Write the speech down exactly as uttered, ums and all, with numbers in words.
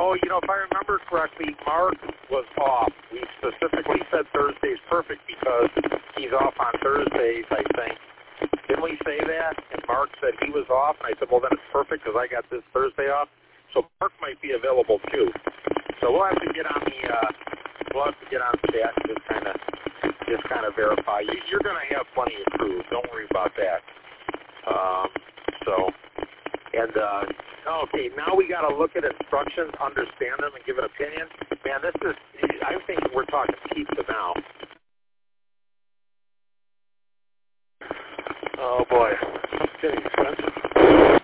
Oh, you know, if I remember correctly, Mark was off. We specifically said Thursday's perfect because he's off on Thursdays, I think. Didn't we say that? And Mark said he was off, and I said, well, then it's perfect because I got this Thursday off. So Mark might be available too. So we'll have to get on the uh, we'll have to get on chat and just kind of just kind of verify. You, you're going to have plenty of crews. Don't worry about that. Um, so and uh, okay, now we got to look at instructions, understand them, and give an opinion. Man, this is I think we're talking pizza now. Oh boy, that's getting expensive.